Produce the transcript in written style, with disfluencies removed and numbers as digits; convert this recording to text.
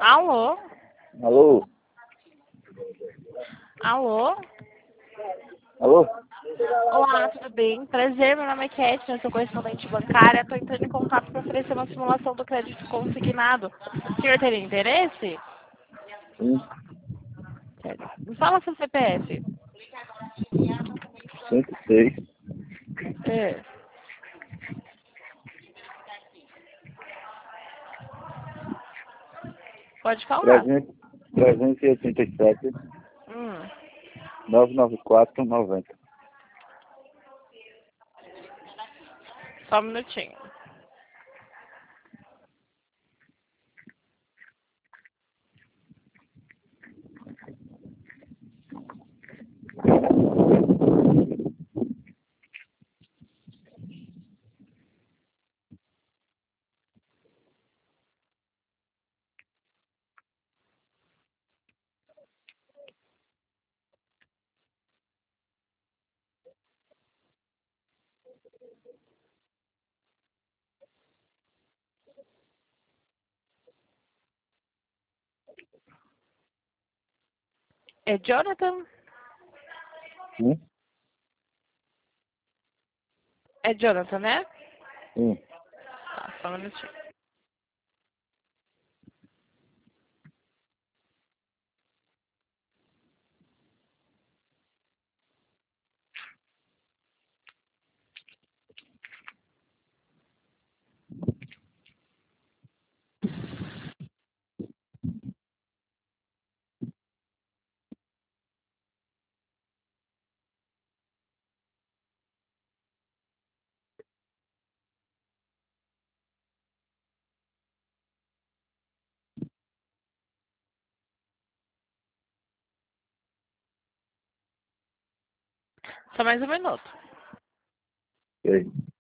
Alô? Alô? Alô? Alô? Olá, tudo bem? Prazer, meu nome é Cat, eu sou correspondente bancária. Estou entrando em contato para oferecer uma simulação do crédito consignado. O senhor teria interesse? Sim, Sério. Me fala seu CPF. 106, É. Pode falar. 387, Hum. 994, 90. Só um minutinho. É Jonathan? Sim? É Jonathan, né? Sim. Tá, só um minutinho. Só mais um minuto. Sei.